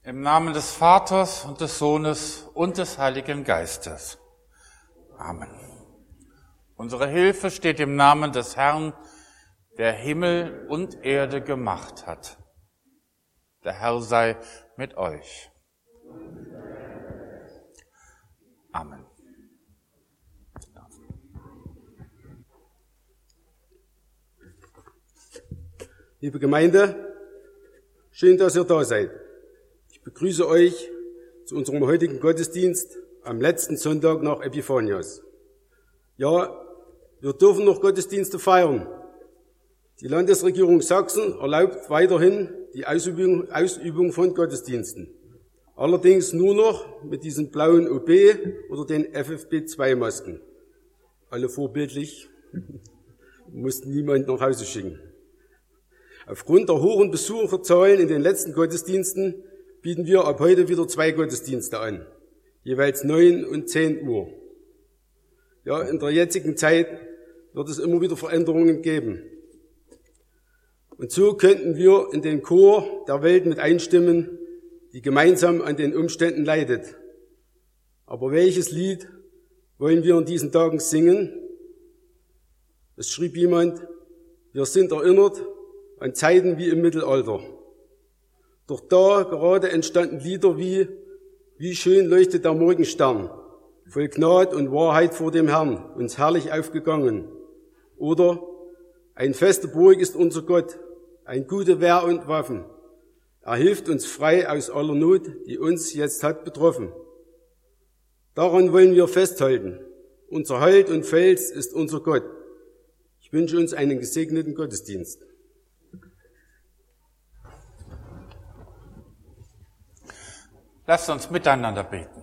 Im Namen des Vaters und des Sohnes und des Heiligen Geistes. Amen. Unsere Hilfe steht im Namen des Herrn, der Himmel und Erde gemacht hat. Der Herr sei mit euch. Amen. Liebe Gemeinde, schön, dass ihr da seid. Ich begrüße euch zu unserem heutigen Gottesdienst am letzten Sonntag nach Epiphanias. Ja, wir dürfen noch Gottesdienste feiern. Die Landesregierung Sachsen erlaubt weiterhin die Ausübung von Gottesdiensten. Allerdings nur noch mit diesen blauen OB oder den FFP2-Masken. Alle vorbildlich, mussten niemand nach Hause schicken. Aufgrund der hohen Besucherzahlen in den letzten Gottesdiensten bieten wir ab heute wieder 2 Gottesdienste an, jeweils 9 und 10 Uhr. Ja, in der jetzigen Zeit wird es immer wieder Veränderungen geben. Und so könnten wir in den Chor der Welt mit einstimmen, die gemeinsam an den Umständen leidet. Aber welches Lied wollen wir in diesen Tagen singen? Es schrieb jemand, wir sind erinnert an Zeiten wie im Mittelalter. Doch da gerade entstanden Lieder wie schön leuchtet der Morgenstern, voll Gnad und Wahrheit vor dem Herrn, uns herrlich aufgegangen. Oder ein feste Burg ist unser Gott, ein gute Wehr und Waffen. Er hilft uns frei aus aller Not, die uns jetzt hat betroffen. Daran wollen wir festhalten. Unser Halt und Fels ist unser Gott. Ich wünsche uns einen gesegneten Gottesdienst. Lasst uns miteinander beten.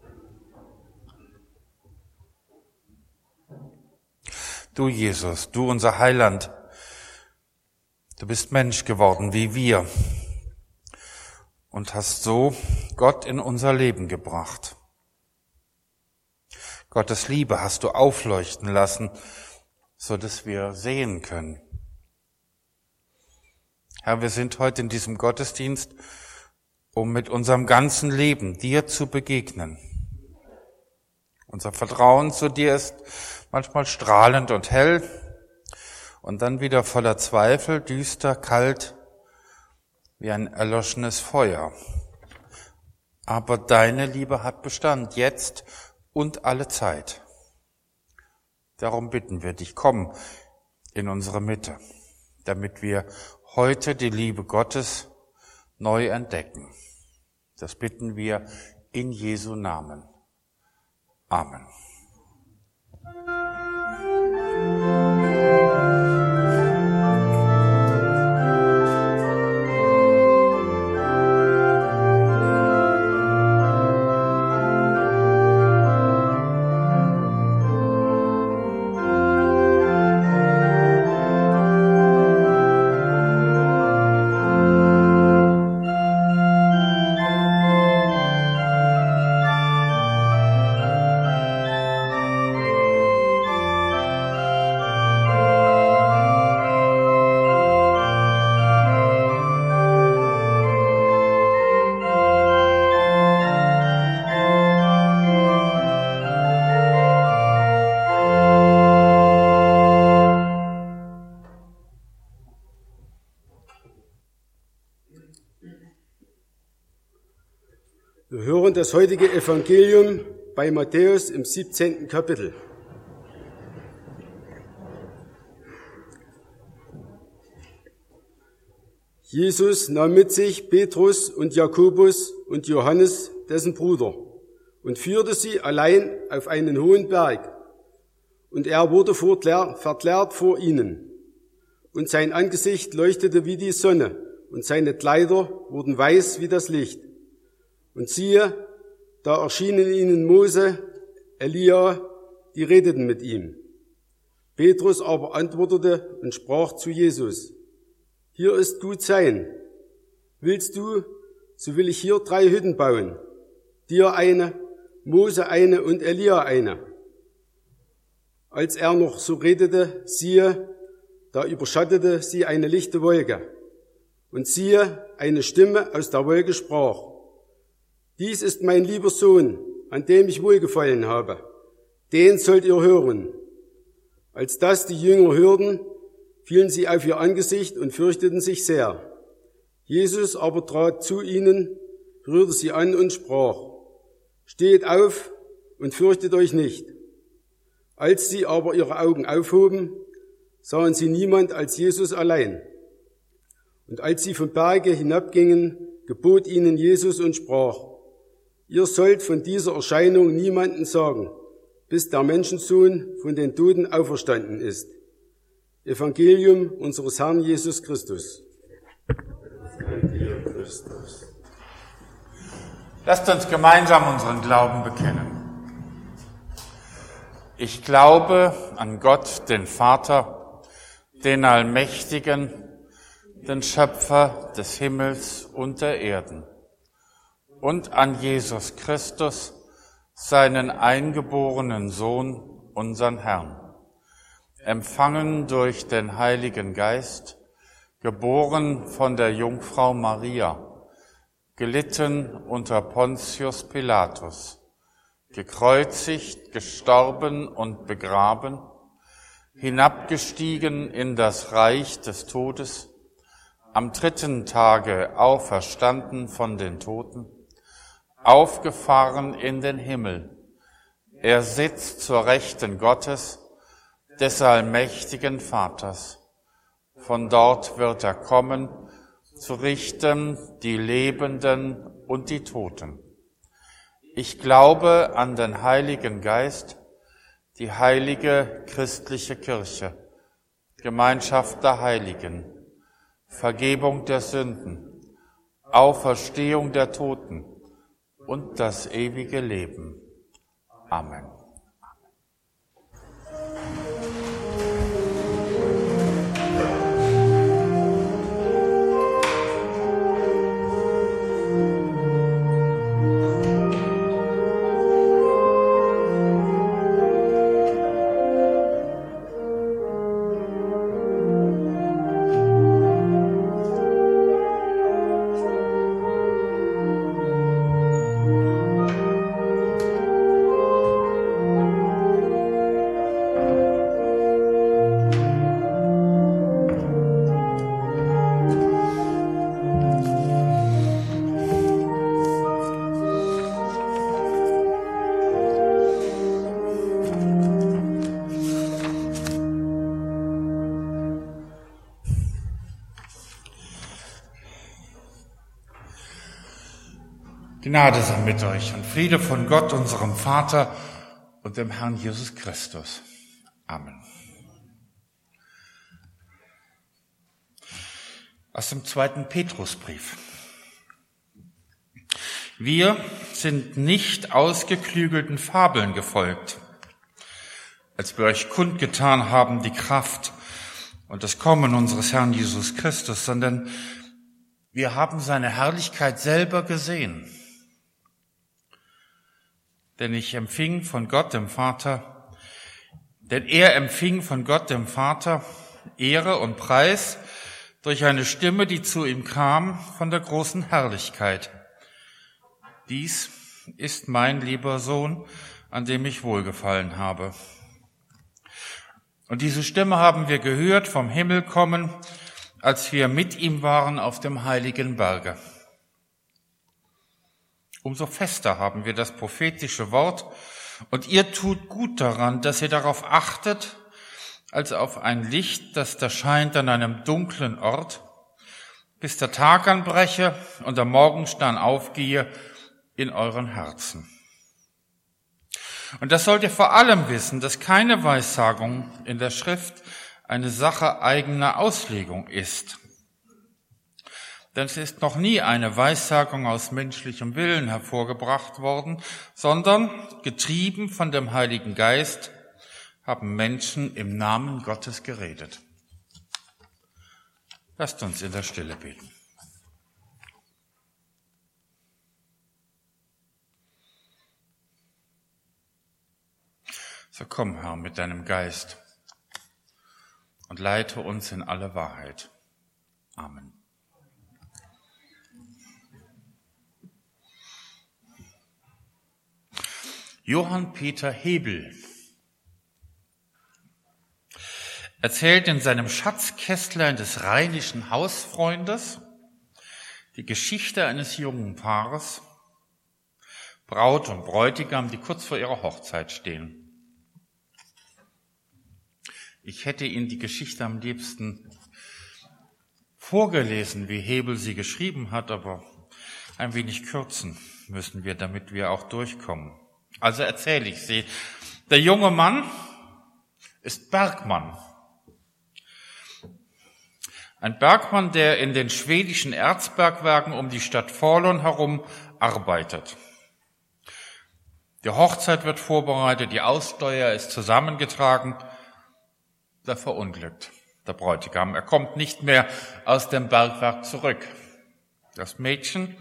Du Jesus, du unser Heiland, du bist Mensch geworden wie wir und hast so Gott in unser Leben gebracht. Gottes Liebe hast du aufleuchten lassen, so dass wir sehen können. Herr, wir sind heute in diesem Gottesdienst, um mit unserem ganzen Leben dir zu begegnen. Unser Vertrauen zu dir ist manchmal strahlend und hell und dann wieder voller Zweifel, düster, kalt, wie ein erloschenes Feuer. Aber deine Liebe hat Bestand, jetzt und alle Zeit. Darum bitten wir dich, komm in unsere Mitte, damit wir heute die Liebe Gottes neu entdecken. Das bitten wir in Jesu Namen. Amen. Wir hören das heutige Evangelium bei Matthäus im 17. Kapitel. Jesus nahm mit sich Petrus und Jakobus und Johannes, dessen Bruder, und führte sie allein auf einen hohen Berg. Und er wurde verklärt vor ihnen. Und sein Angesicht leuchtete wie die Sonne, und seine Kleider wurden weiß wie das Licht. Und siehe, da erschienen ihnen Mose, Elia, die redeten mit ihm. Petrus aber antwortete und sprach zu Jesus, hier ist gut sein. Willst du, so will ich hier 3 Hütten bauen, dir eine, Mose eine und Elia eine. Als er noch so redete, siehe, da überschattete sie eine lichte Wolke. Und siehe, eine Stimme aus der Wolke sprach, Dies ist mein lieber Sohn, an dem ich wohlgefallen habe. Den sollt ihr hören. Als das die Jünger hörten, fielen sie auf ihr Angesicht und fürchteten sich sehr. Jesus aber trat zu ihnen, rührte sie an und sprach: Steht auf und fürchtet euch nicht. Als sie aber ihre Augen aufhoben, sahen sie niemand als Jesus allein. Und als sie vom Berge hinabgingen, gebot ihnen Jesus und sprach: Ihr sollt von dieser Erscheinung niemanden sagen, bis der Menschensohn von den Toten auferstanden ist. Evangelium unseres Herrn Jesus Christus. Lasst uns gemeinsam unseren Glauben bekennen. Ich glaube an Gott, den Vater, den Allmächtigen, den Schöpfer des Himmels und der Erden, und an Jesus Christus, seinen eingeborenen Sohn, unseren Herrn, empfangen durch den Heiligen Geist, geboren von der Jungfrau Maria, gelitten unter Pontius Pilatus, gekreuzigt, gestorben und begraben, hinabgestiegen in das Reich des Todes, am 3. Tage auferstanden von den Toten, aufgefahren in den Himmel. Er sitzt zur Rechten Gottes, des allmächtigen Vaters. Von dort wird er kommen, zu richten die Lebenden und die Toten. Ich glaube an den Heiligen Geist, die heilige christliche Kirche, Gemeinschaft der Heiligen, Vergebung der Sünden, Auferstehung der Toten und das ewige Leben. Amen. Gnade sei mit euch und Friede von Gott, unserem Vater und dem Herrn Jesus Christus. Amen. Aus dem 2. Petrusbrief. Wir sind nicht ausgeklügelten Fabeln gefolgt, als wir euch kundgetan haben die Kraft und das Kommen unseres Herrn Jesus Christus, sondern wir haben seine Herrlichkeit selber gesehen. Denn er empfing von Gott dem Vater Ehre und Preis durch eine Stimme, die zu ihm kam von der großen Herrlichkeit. Dies ist mein lieber Sohn, an dem ich wohlgefallen habe. Und diese Stimme haben wir gehört vom Himmel kommen, als wir mit ihm waren auf dem heiligen Berge. Umso fester haben wir das prophetische Wort, und ihr tut gut daran, dass ihr darauf achtet, als auf ein Licht, das da scheint an einem dunklen Ort, bis der Tag anbreche und der Morgenstern aufgehe in euren Herzen. Und das sollt ihr vor allem wissen, dass keine Weissagung in der Schrift eine Sache eigener Auslegung ist. Denn es ist noch nie eine Weissagung aus menschlichem Willen hervorgebracht worden, sondern getrieben von dem Heiligen Geist haben Menschen im Namen Gottes geredet. Lasst uns in der Stille beten. So komm, Herr, mit deinem Geist und leite uns in alle Wahrheit. Amen. Johann Peter Hebel erzählt in seinem Schatzkästlein des Rheinischen Hausfreundes die Geschichte eines jungen Paares, Braut und Bräutigam, die kurz vor ihrer Hochzeit stehen. Ich hätte Ihnen die Geschichte am liebsten vorgelesen, wie Hebel sie geschrieben hat, aber ein wenig kürzen müssen wir, damit wir auch durchkommen. Also erzähle ich sie. Der junge Mann ist Bergmann. Ein Bergmann, der in den schwedischen Erzbergwerken um die Stadt Falun herum arbeitet. Die Hochzeit wird vorbereitet, die Aussteuer ist zusammengetragen. Da verunglückt der Bräutigam. Er kommt nicht mehr aus dem Bergwerk zurück. Das Mädchen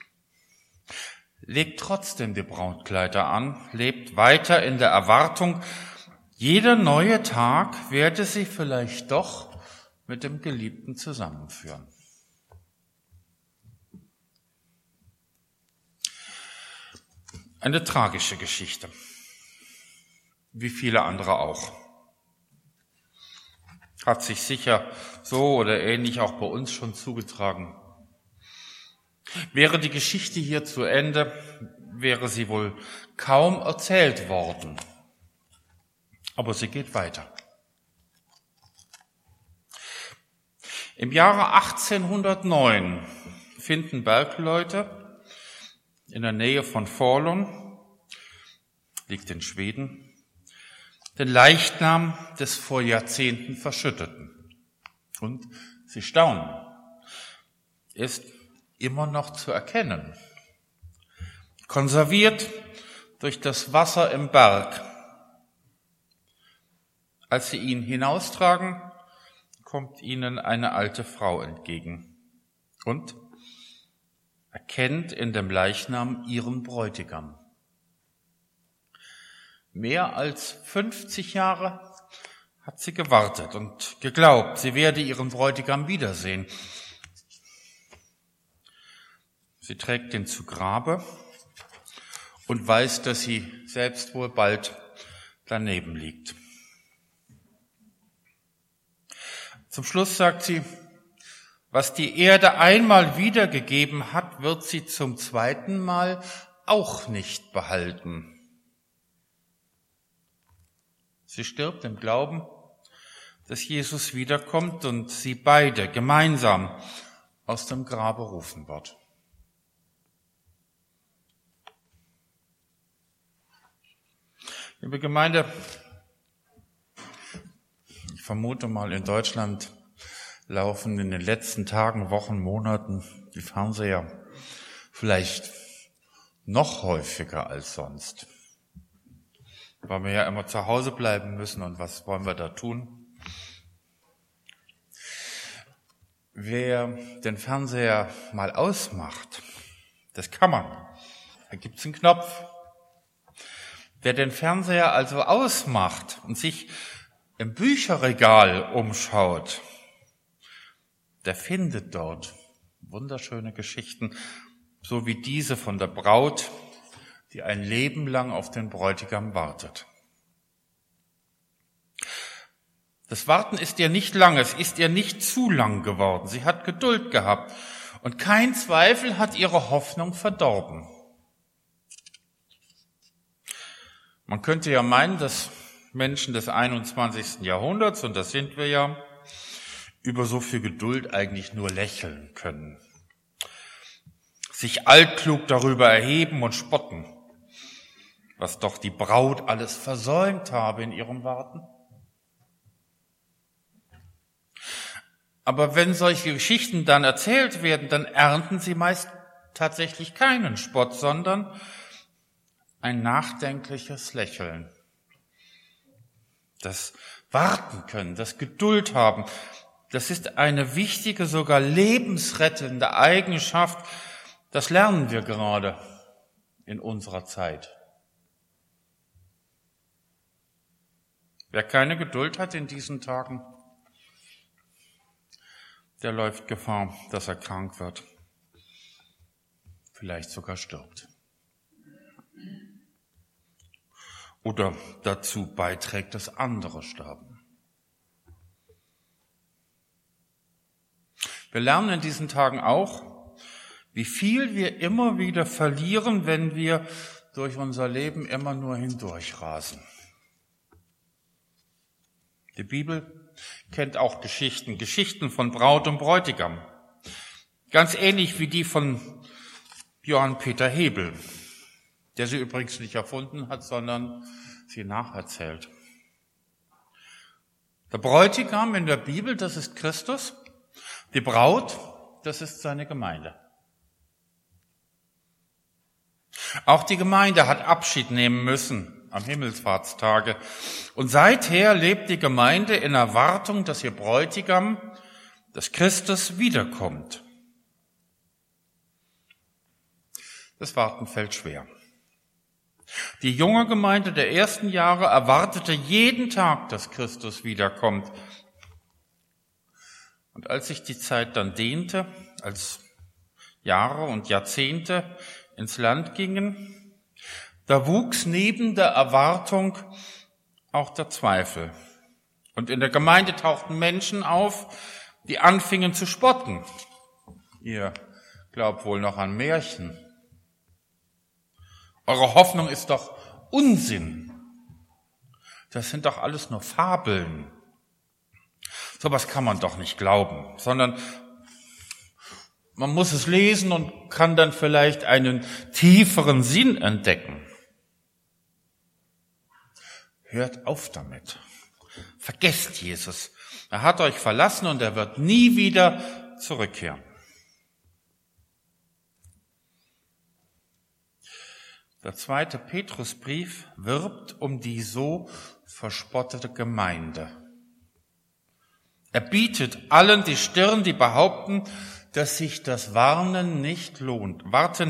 legt trotzdem die Brautkleider an, lebt weiter in der Erwartung, jeder neue Tag werde sie vielleicht doch mit dem Geliebten zusammenführen. Eine tragische Geschichte, wie viele andere auch. Hat sich sicher so oder ähnlich auch bei uns schon zugetragen. Wäre die Geschichte hier zu Ende, wäre sie wohl kaum erzählt worden. Aber sie geht weiter. Im Jahre 1809 finden Bergleute in der Nähe von Falun, liegt in Schweden, den Leichnam des vor Jahrzehnten Verschütteten. Und sie staunen. Er ist immer noch zu erkennen. Konserviert durch das Wasser im Berg. Als sie ihn hinaustragen, kommt ihnen eine alte Frau entgegen und erkennt in dem Leichnam ihren Bräutigam. Mehr als 50 Jahre hat sie gewartet und geglaubt, sie werde ihren Bräutigam wiedersehen. Sie trägt ihn zu Grabe und weiß, dass sie selbst wohl bald daneben liegt. Zum Schluss sagt sie, was die Erde einmal wiedergegeben hat, wird sie zum zweiten Mal auch nicht behalten. Sie stirbt im Glauben, dass Jesus wiederkommt und sie beide gemeinsam aus dem Grabe rufen wird. Liebe Gemeinde, ich vermute mal, in Deutschland laufen in den letzten Tagen, Wochen, Monaten die Fernseher vielleicht noch häufiger als sonst. Weil wir ja immer zu Hause bleiben müssen und was wollen wir da tun? Wer den Fernseher mal ausmacht, das kann man. Da gibt's einen Knopf. Wer den Fernseher also ausmacht und sich im Bücherregal umschaut, der findet dort wunderschöne Geschichten, so wie diese von der Braut, die ein Leben lang auf den Bräutigam wartet. Das Warten ist ihr nicht lang, es ist ihr nicht zu lang geworden. Sie hat Geduld gehabt und kein Zweifel hat ihre Hoffnung verdorben. Man könnte ja meinen, dass Menschen des 21. Jahrhunderts, und das sind wir ja, über so viel Geduld eigentlich nur lächeln können. Sich altklug darüber erheben und spotten, was doch die Braut alles versäumt habe in ihrem Warten. Aber wenn solche Geschichten dann erzählt werden, dann ernten sie meist tatsächlich keinen Spott, sondern ein nachdenkliches Lächeln. Das Warten können, das Geduld haben, das ist eine wichtige, sogar lebensrettende Eigenschaft. Das lernen wir gerade in unserer Zeit. Wer keine Geduld hat in diesen Tagen, der läuft Gefahr, dass er krank wird, vielleicht sogar stirbt. oder dazu beiträgt, dass andere sterben. Wir lernen in diesen Tagen auch, wie viel wir immer wieder verlieren, wenn wir durch unser Leben immer nur hindurchrasen. Die Bibel kennt auch Geschichten von Braut und Bräutigam. Ganz ähnlich wie die von Johann Peter Hebel, der sie übrigens nicht erfunden hat, sondern sie nacherzählt. Der Bräutigam in der Bibel, das ist Christus. Die Braut, das ist seine Gemeinde. Auch die Gemeinde hat Abschied nehmen müssen am Himmelfahrtstage. Und seither lebt die Gemeinde in Erwartung, dass ihr Bräutigam, dass Christus wiederkommt. Das Warten fällt schwer. Die junge Gemeinde der ersten Jahre erwartete jeden Tag, dass Christus wiederkommt. Und als sich die Zeit dann dehnte, als Jahre und Jahrzehnte ins Land gingen, da wuchs neben der Erwartung auch der Zweifel. Und in der Gemeinde tauchten Menschen auf, die anfingen zu spotten. Ihr glaubt wohl noch an Märchen. Eure Hoffnung ist doch Unsinn. Das sind doch alles nur Fabeln. Sowas kann man doch nicht glauben, sondern man muss es lesen und kann dann vielleicht einen tieferen Sinn entdecken. Hört auf damit. Vergesst Jesus. Er hat euch verlassen und er wird nie wieder zurückkehren. Der 2. Petrusbrief wirbt um die so verspottete Gemeinde. Er bietet allen die Stirn, die behaupten, dass sich das Warten nicht lohne.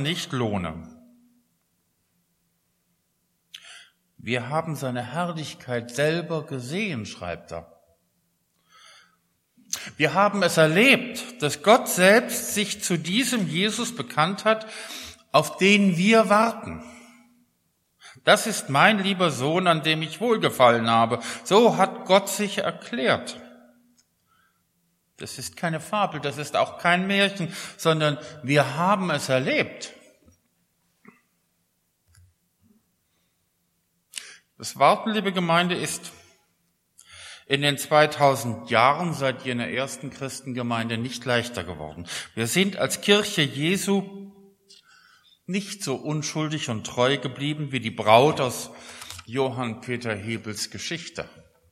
Wir haben seine Herrlichkeit selber gesehen, schreibt er. Wir haben es erlebt, dass Gott selbst sich zu diesem Jesus bekannt hat, auf den wir warten. Das ist mein lieber Sohn, an dem ich wohlgefallen habe. So hat Gott sich erklärt. Das ist keine Fabel, das ist auch kein Märchen, sondern wir haben es erlebt. Das Warten, liebe Gemeinde, ist in den 2000 Jahren seit jener ersten Christengemeinde nicht leichter geworden. Wir sind als Kirche Jesu nicht so unschuldig und treu geblieben wie die Braut aus Johann Peter Hebels Geschichte.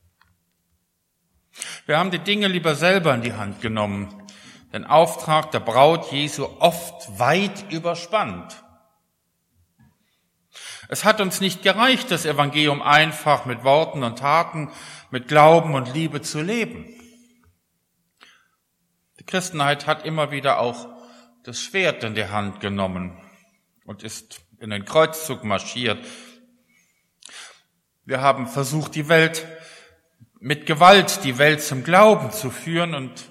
Wir haben die Dinge lieber selber in die Hand genommen, den Auftrag der Braut Jesu oft weit überspannt. Es hat uns nicht gereicht, das Evangelium einfach mit Worten und Taten, mit Glauben und Liebe zu leben. Die Christenheit hat immer wieder auch das Schwert in die Hand genommen und ist in den Kreuzzug marschiert. Wir haben versucht, mit Gewalt die Welt zum Glauben zu führen und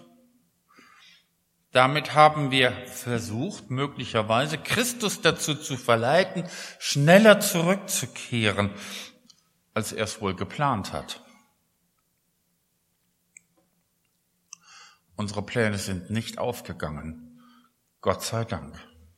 damit haben wir versucht, möglicherweise Christus dazu zu verleiten, schneller zurückzukehren, als er es wohl geplant hat. Unsere Pläne sind nicht aufgegangen, Gott sei Dank.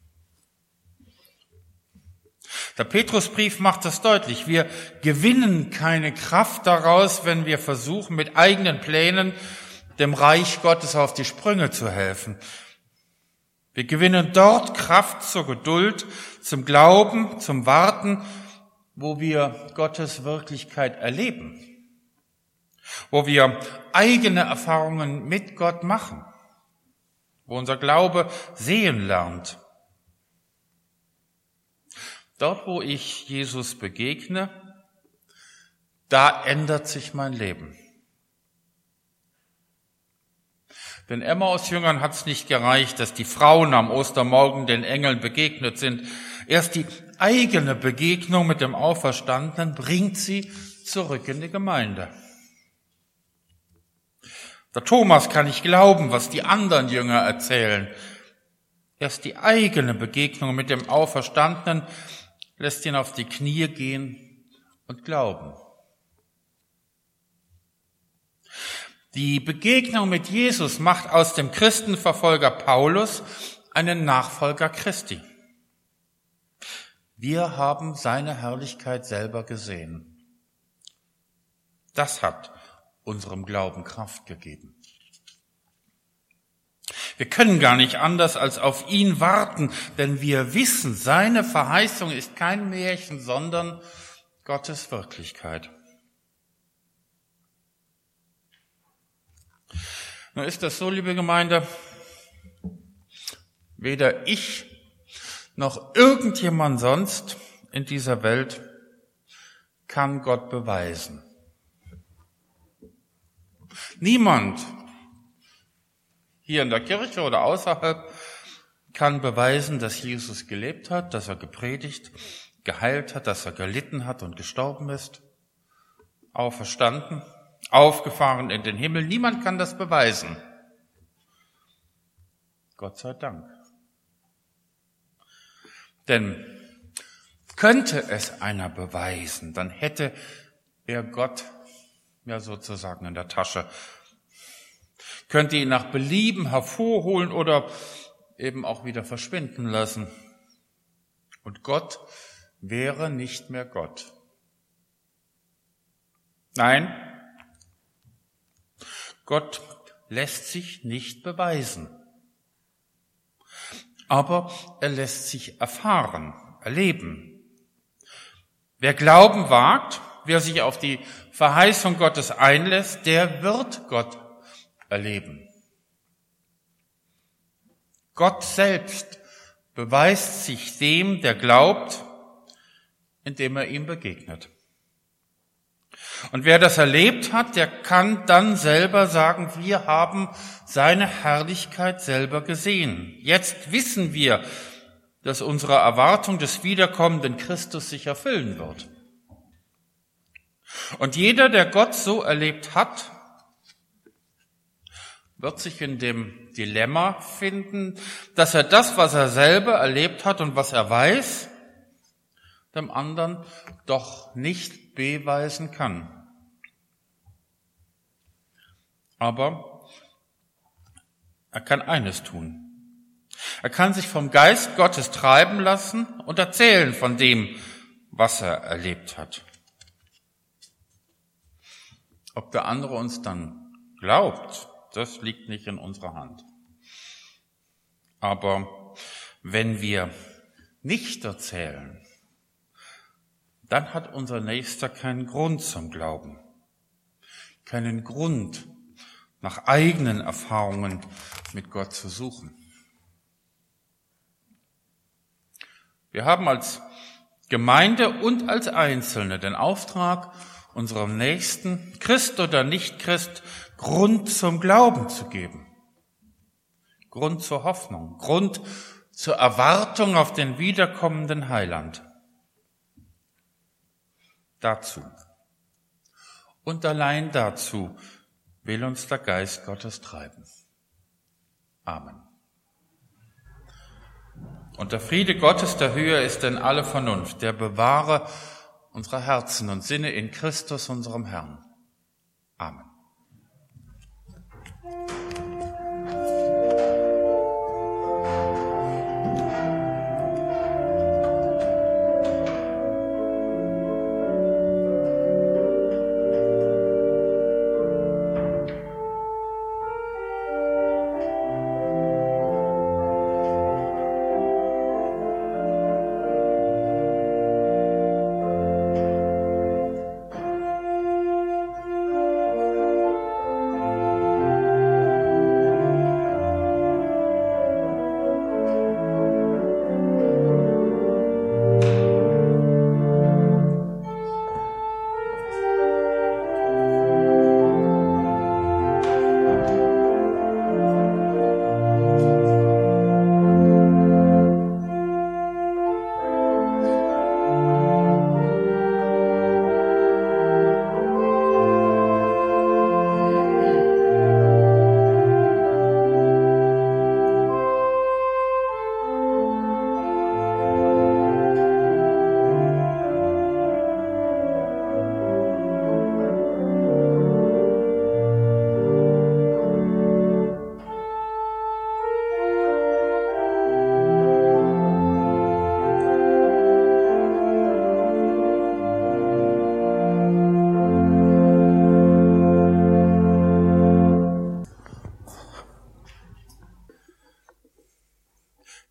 Der Petrusbrief macht das deutlich. Wir gewinnen keine Kraft daraus, wenn wir versuchen, mit eigenen Plänen dem Reich Gottes auf die Sprünge zu helfen. Wir gewinnen dort Kraft zur Geduld, zum Glauben, zum Warten, wo wir Gottes Wirklichkeit erleben, wo wir eigene Erfahrungen mit Gott machen, wo unser Glaube sehen lernt. Dort, wo ich Jesus begegne, da ändert sich mein Leben. Den Emmaus-Jüngern hat es nicht gereicht, dass die Frauen am Ostermorgen den Engeln begegnet sind. Erst die eigene Begegnung mit dem Auferstandenen bringt sie zurück in die Gemeinde. Der Thomas kann nicht glauben, was die anderen Jünger erzählen. Erst die eigene Begegnung mit dem Auferstandenen lässt ihn auf die Knie gehen und Glauben. Die Begegnung mit Jesus macht aus dem Christenverfolger Paulus einen Nachfolger Christi. Wir haben seine Herrlichkeit selber gesehen. Das hat unserem Glauben Kraft gegeben. Wir können gar nicht anders als auf ihn warten, denn wir wissen, seine Verheißung ist kein Märchen, sondern Gottes Wirklichkeit. Nun ist das so, liebe Gemeinde, weder ich noch irgendjemand sonst in dieser Welt kann Gott beweisen. Niemand hier in der Kirche oder außerhalb kann beweisen, dass Jesus gelebt hat, dass er gepredigt, geheilt hat, dass er gelitten hat und gestorben ist, auferstanden, aufgefahren in den Himmel. Niemand kann das beweisen. Gott sei Dank. Denn könnte es einer beweisen, dann hätte er Gott ja sozusagen in der Tasche, könnte ihn nach Belieben hervorholen oder eben auch wieder verschwinden lassen. Und Gott wäre nicht mehr Gott. Nein, Gott lässt sich nicht beweisen. Aber er lässt sich erfahren, erleben. Wer Glauben wagt, wer sich auf die Verheißung Gottes einlässt, der wird Gott erleben. Gott selbst beweist sich dem, der glaubt, indem er ihm begegnet. Und wer das erlebt hat, der kann dann selber sagen, wir haben seine Herrlichkeit selber gesehen. Jetzt wissen wir, dass unsere Erwartung des wiederkommenden Christus sich erfüllen wird. Und jeder, der Gott so erlebt hat, wird sich in dem Dilemma finden, dass er das, was er selber erlebt hat und was er weiß, dem anderen doch nicht beweisen kann. Aber er kann eines tun. Er kann sich vom Geist Gottes treiben lassen und erzählen von dem, was er erlebt hat. Ob der andere uns dann glaubt, das liegt nicht in unserer Hand. Aber wenn wir nicht erzählen, dann hat unser Nächster keinen Grund zum Glauben, keinen Grund, nach eigenen Erfahrungen mit Gott zu suchen. Wir haben als Gemeinde und als Einzelne den Auftrag, unserem Nächsten, Christ oder Nicht-Christ, Grund zum Glauben zu geben. Grund zur Hoffnung, Grund zur Erwartung auf den wiederkommenden Heiland. Dazu und allein dazu will uns der Geist Gottes treiben. Amen. Und der Friede Gottes, der höher ist denn alle Vernunft, der bewahre unsere Herzen und Sinne in Christus, unserem Herrn. Amen.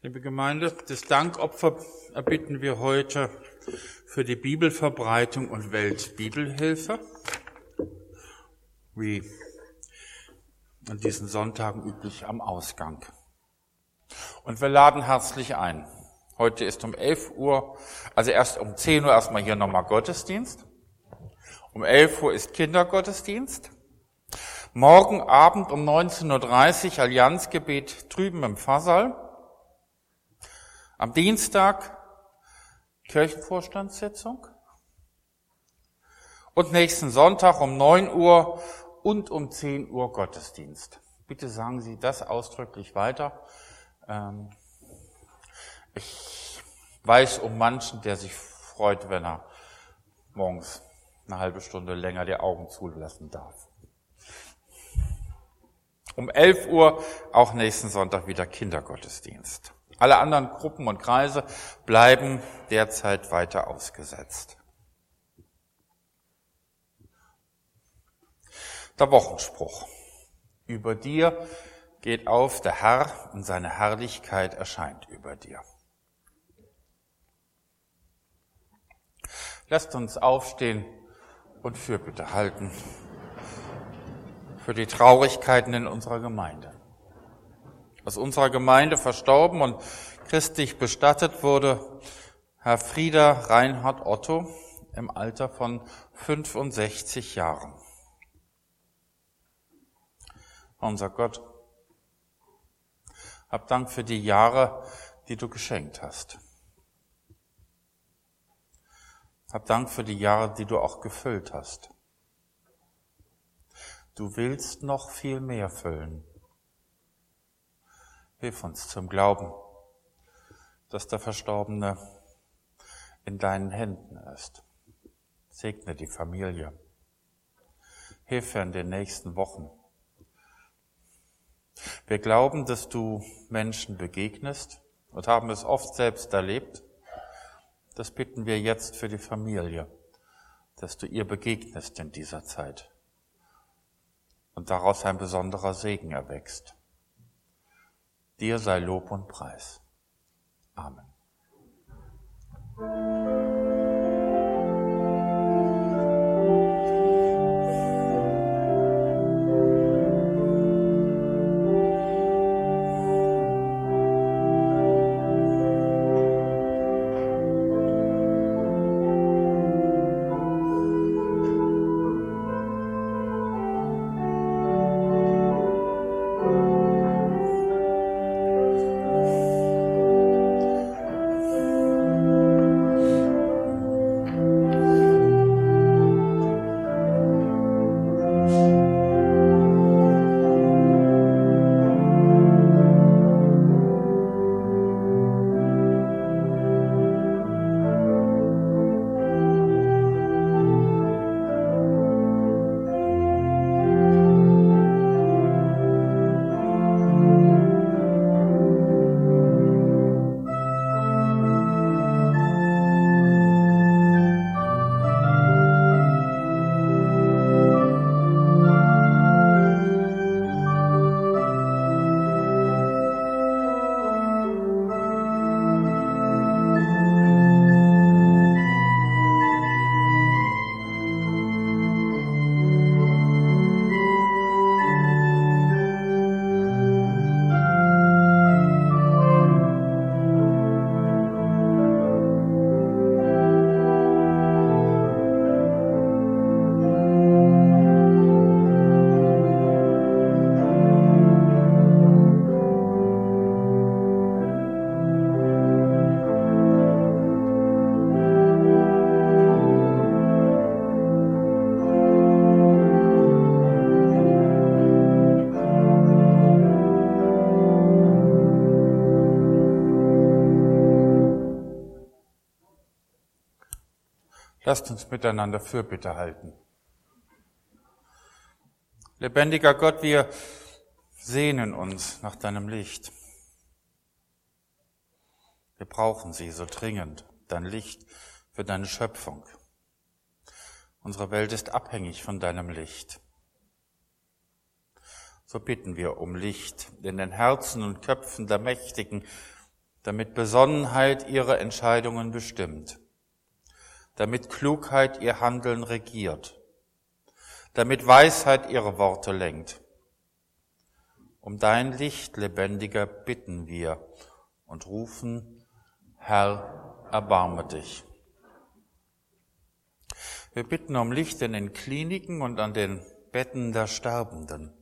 Liebe Gemeinde, das Dankopfer erbitten wir heute für die Bibelverbreitung und Weltbibelhilfe, wie an diesen Sonntagen üblich am Ausgang. Und wir laden herzlich ein. Heute ist um 11 Uhr, also erst um 10 Uhr erstmal hier nochmal Gottesdienst. Um 11 Uhr ist Kindergottesdienst. Morgen Abend um 19.30 Uhr Allianzgebet drüben im Pfarrsaal. Am Dienstag Kirchenvorstandssitzung. Und nächsten Sonntag um 9 Uhr und um 10 Uhr Gottesdienst. Bitte sagen Sie das ausdrücklich weiter. Ich weiß um manchen, der sich freut, wenn er morgens eine halbe Stunde länger die Augen zulassen darf. Um 11 Uhr auch nächsten Sonntag wieder Kindergottesdienst. Alle anderen Gruppen und Kreise bleiben derzeit weiter ausgesetzt. Der Wochenspruch. Über dir geht auf der Herr und seine Herrlichkeit erscheint über dir. Lasst uns aufstehen und Fürbitte halten für die Traurigkeiten in unserer Gemeinde. Aus unserer Gemeinde verstorben und christlich bestattet wurde Herr Frieder Reinhard Otto im Alter von 65 Jahren. Unser Gott, hab Dank für die Jahre, die du geschenkt hast. Hab Dank für die Jahre, die du auch gefüllt hast. Du willst noch viel mehr füllen. Hilf uns zum Glauben, dass der Verstorbene in deinen Händen ist. Segne die Familie. Hilf in den nächsten Wochen. Wir glauben, dass du Menschen begegnest und haben es oft selbst erlebt. Das bitten wir jetzt für die Familie, dass du ihr begegnest in dieser Zeit und daraus ein besonderer Segen erwächst. Dir sei Lob und Preis. Amen. Lasst uns miteinander Fürbitte halten. Lebendiger Gott, wir sehnen uns nach deinem Licht. Wir brauchen sie so dringend, dein Licht für deine Schöpfung. Unsere Welt ist abhängig von deinem Licht. So bitten wir um Licht in den Herzen und Köpfen der Mächtigen, damit Besonnenheit ihre Entscheidungen bestimmt, damit Klugheit ihr Handeln regiert, damit Weisheit ihre Worte lenkt. Um dein Licht, Lebendiger, bitten wir und rufen, Herr, erbarme dich. Wir bitten um Licht in den Kliniken und an den Betten der Sterbenden,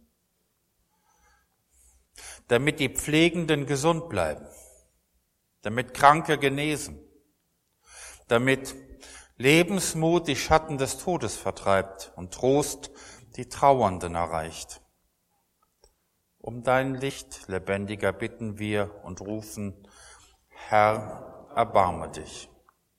damit die Pflegenden gesund bleiben, damit Kranke genesen, damit Lebensmut die Schatten des Todes vertreibt und Trost die Trauernden erreicht. Um dein Licht, Lebendiger, bitten wir und rufen, Herr, erbarme dich.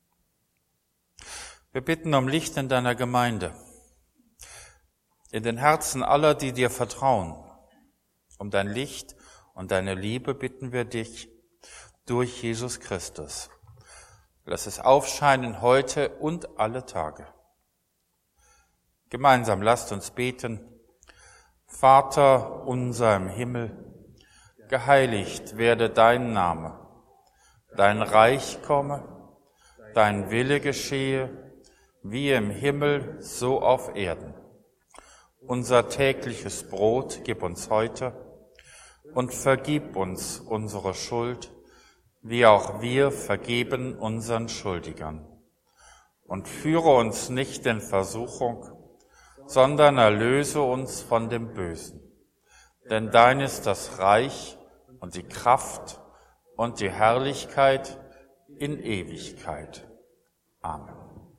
Wir bitten um Licht in deiner Gemeinde, in den Herzen aller, die dir vertrauen. Um dein Licht und deine Liebe bitten wir dich durch Jesus Christus. Lass es aufscheinen heute und alle Tage. Gemeinsam lasst uns beten. Vater unser im Himmel, geheiligt werde dein Name. Dein Reich komme, dein Wille geschehe, wie im Himmel, so auf Erden. Unser tägliches Brot gib uns heute und vergib uns unsere Schuld, wie auch wir vergeben unseren Schuldigern. Und führe uns nicht in Versuchung, sondern erlöse uns von dem Bösen. Denn dein ist das Reich und die Kraft und die Herrlichkeit in Ewigkeit. Amen.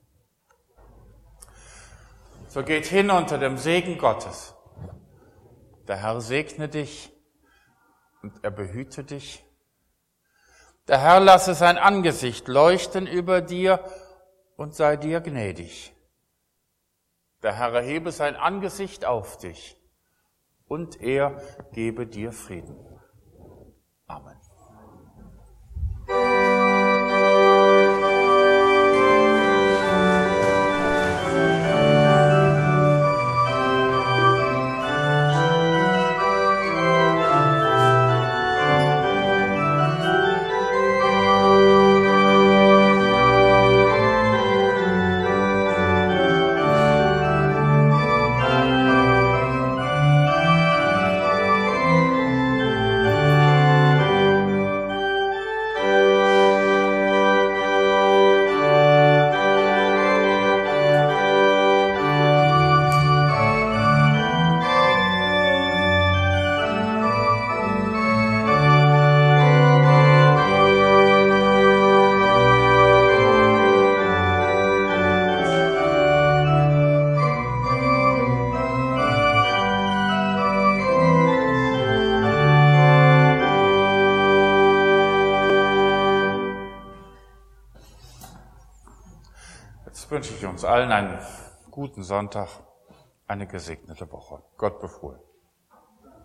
So geht hin unter dem Segen Gottes. Der Herr segne dich und er behüte dich. Der Herr lasse sein Angesicht leuchten über dir und sei dir gnädig. Der Herr erhebe sein Angesicht auf dich und er gebe dir Frieden. Amen. Wünsche ich uns allen einen guten Sonntag, eine gesegnete Woche. Gott befohlen.